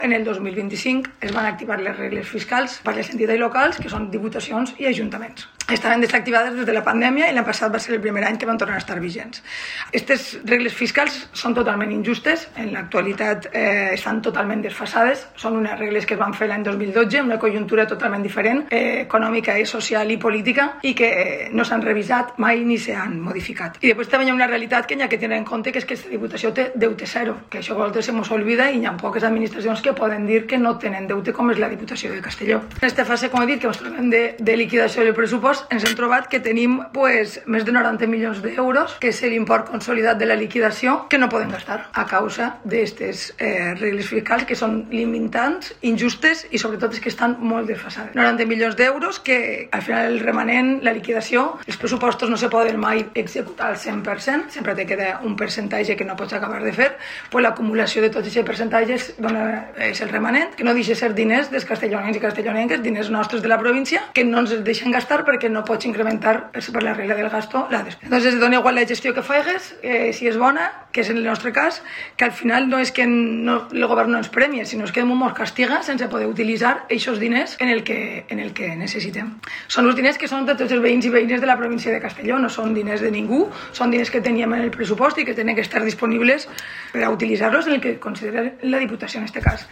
En el 2025 es van activar les regles fiscals per les entitats locals, que són diputacions i ajuntaments. Estaven desactivades des de la pandèmia i l'any passat va ser el primer any que van tornar a estar vigents. Aquestes regles fiscals són totalment injustes, en l'actualitat estan totalment desfasades, són unes regles que es van fer l'any 2012 amb una conjuntura totalment diferent, econòmica, social i política, i que no s'han revisat mai ni s'han modificat. I després també hi ha una realitat que hi ha que tenir en compte, que és que aquesta diputació té deute zero, que això a vegades se mos oblida i hi ha poques administracions que poden dir que no tenen deute, com és la Diputació de Castelló. En aquesta fase, com he dit, que ens trobem de liquidació del pressupost, ens hem trobat que tenim més de 90 milions d'euros, que és l'import consolidat de la liquidació, que no poden gastar a causa d'aquestes regles fiscals que són limitants, injustes i sobretot és que estan molt desfasades. 90 milions d'euros que al final el remanent, la liquidació, els pressupostos no se poden mai executar al 100%, sempre te queda un percentatge que no pots acabar de fer, pues l'acumulació de tots aquests percentatges és el remanent, que no deixa ser diners dels castellonencs i castellonenques, diners nostres de la província, que no ens deixen gastar perquè no pots incrementar per la regla del gasto la despesa. Entonces, dona igual la gestió que faigues, si és bona, que és en el nostre cas, que al final no és que el govern no ens premia, sinó és que ens castiga sense poder utilitzar aquests diners en el que necessitem. Són els diners que són de tots els veïns i veïnes de la província de Castelló, no són diners de ningú, són diners que teníem en el pressupost i que tenen que estar disponibles per a utilitzar-los en el que considera la Diputació en aquest cas.